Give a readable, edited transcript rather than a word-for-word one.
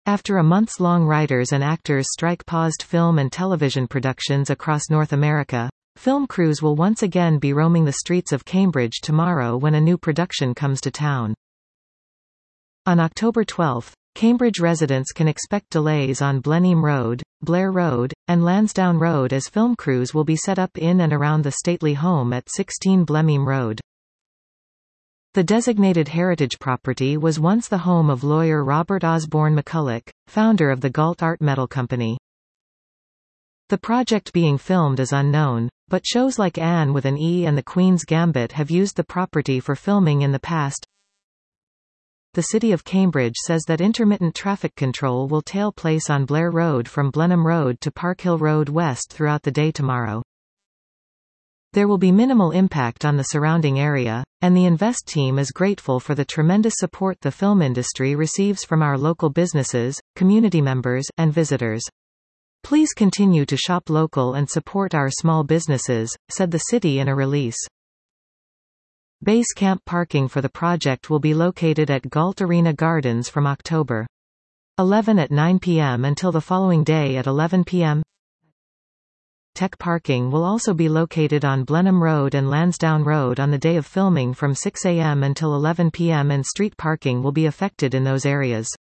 After a months-long writers and actors strike paused film and television productions across North America, film crews will once again be roaming the streets of Cambridge tomorrow when a new production comes to town. On October 12, Cambridge residents can expect delays on Blenheim Road, Blair Road, and Lansdowne Road as film crews will be set up in and around the stately home at 16 Blenheim Road. The designated heritage property was once the home of lawyer Robert Osborne McCulloch, founder of the Galt Art Metal Company. The project being filmed is unknown, but shows like Anne with an E and The Queen's Gambit have used the property for filming in the past. The City of Cambridge says that intermittent traffic control will take place on Blair Road from Blenheim Road to Parkhill Road West throughout the day tomorrow. There will be minimal impact on the surrounding area, and the Invest team is grateful for the tremendous support the film industry receives from our local businesses, community members, and visitors. Please continue to shop local and support our small businesses, said the city in a release. Base camp parking for the project will be located at Galt Arena Gardens from October 11 at 9 p.m. until the following day at 11 p.m. Tech parking will also be located on Blenheim Road and Lansdowne Road on the day of filming from 6 a.m. until 11 p.m. and street parking will be affected in those areas.